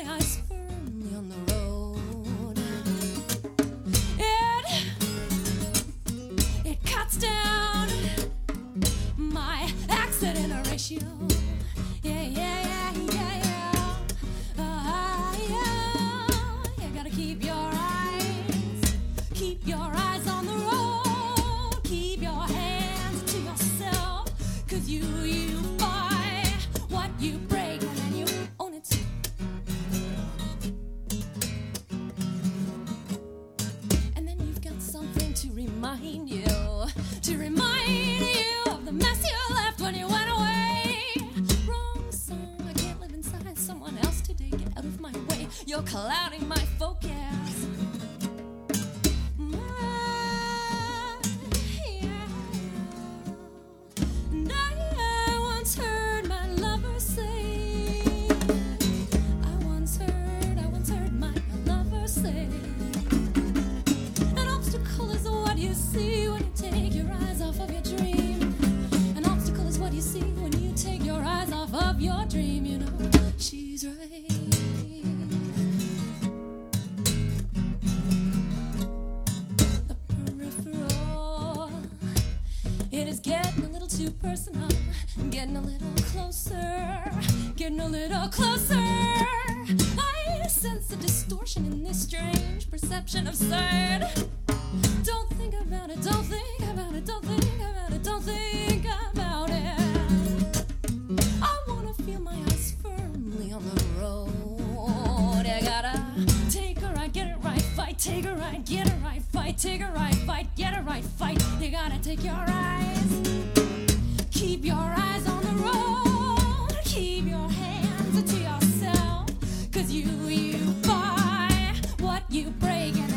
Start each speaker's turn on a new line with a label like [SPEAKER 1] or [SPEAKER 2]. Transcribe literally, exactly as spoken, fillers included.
[SPEAKER 1] my eyes firmly on the road. It, it cuts down my accident ratio. Yeah, yeah, yeah, yeah, yeah. Uh, yeah. You gotta keep your eyes, keep your eyes on the road. Keep your hands to yourself, 'cause you, you buy what you break and then you own it. And then you've got something to remind you, to remind you of the mess you left when you went away. Wrong song, I can't live inside someone else today. Get out of my way, you're clouding my focus. My, yeah. And I once heard my lover say, I once heard, I once heard my lover say, an obstacle is what you see when you take your eyes off of your dream. An obstacle is what you see when you take your eyes off of your dream. You know, she's right. The peripheral, it is getting a little too personal, getting a little closer, getting a little closer. I sense a distortion in this strange perception of sight. Don't think about it, don't think about it, don't think about it, don't think about it. I wanna feel my eyes firmly on the road. I gotta take a right, get it right, fight, take a right, get it right, fight, take a right, fight, get it right, fight. You gotta take your eyes, keep your eyes on the road, keep your hands to yourself, 'cause you, you buy what you break and